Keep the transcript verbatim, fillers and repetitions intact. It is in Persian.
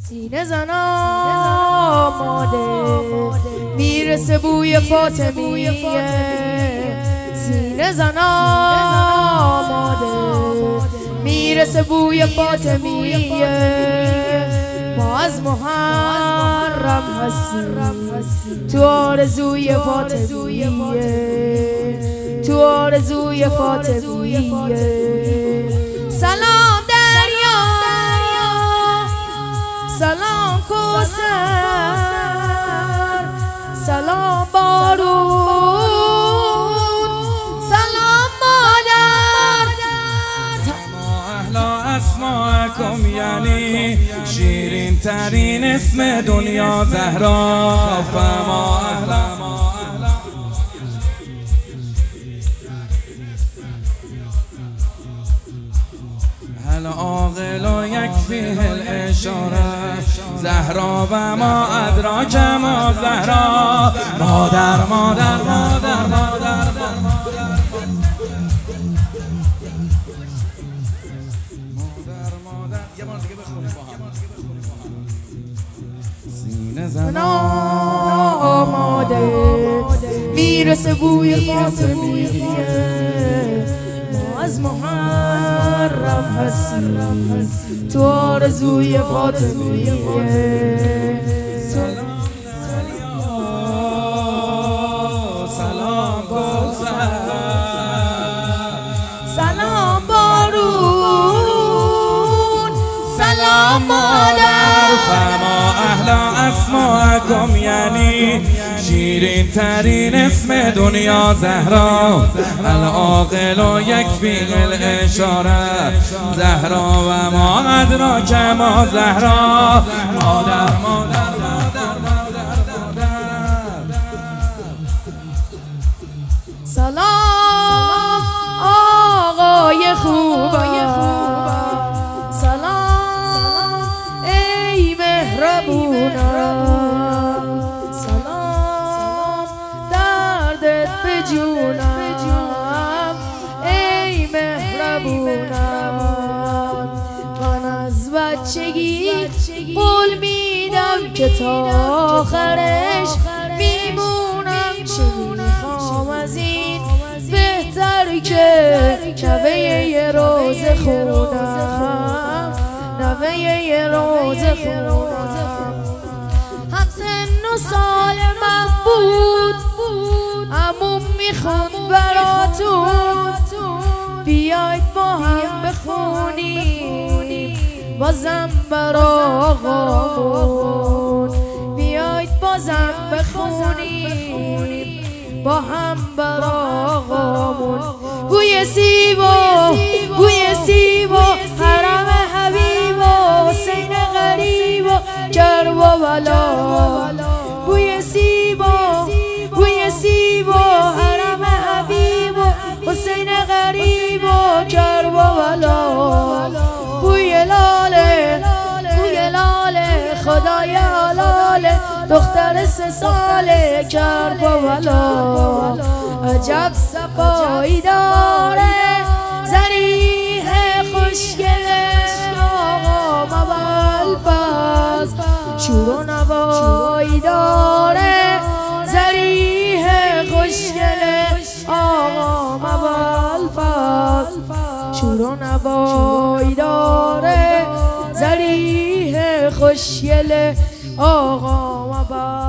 سینه زن آماده میرسه بوی فاطمیه. سینه زن آماده میرسه بوی فاطمیه. ما از محرم هستیم تو آرزوی فاطمیه، تو آرزوی فاطمیه. سلام دریا، سلام کوثر، سلام بارون، سلام مادر. ما اهلا اسماءکم یعنی شیرین ترین اسم دنیا زهرا. فما اهلا هل عاقل و یکفیه الاشاره زهرا و ما ادراک ما زهرا. مادر مادر مادر مادر سینه زن آماده میرسه بوی فاطمیه. ما از محرم هستیم تو آرزوی فاطمیه. سلام کوثر، سلام بارون، سلام مادر. فما اهلا اسماءکم یعنی شیرین ترین اسم دنیا زهرا. العاقل و یکفی الاشاره زهرا و ما ادراک ما زهرا. مادر مادر مادر مادر سلام آقای خوبم، سلام ای مهربونم، سلام دردت به جونم ای مهربونم. من از بچگی قول میدم که تا آخرش میمونم. چه میخوام از این بهتر که نوه یه روز خونم، نوه یه روز خونم. هم سن و سال من بود عموم میخوام براتون بیاید با هم بخونیم بازم برا آقامون. بیاید بازم بخونیم با هم برا آقامون. بوی سیبا، بوی سیبا، حرم حبیب و حسین غریب و کرب و بلا. بوی سیبا، بوی سیبا، حرم حبیب و حسین غریب و کرب و بلا. بوی لاله، بوی لاله، خدای حلاله، دختر سه ساله کرب و بلا. عجب صفایی داره ظریح خوشگله آقا مبلفز. شور و نوایی داره ظریح خوشگله آقا مبلفز. شور و نوایی داره ظریح خوشگله آقا مبلفز.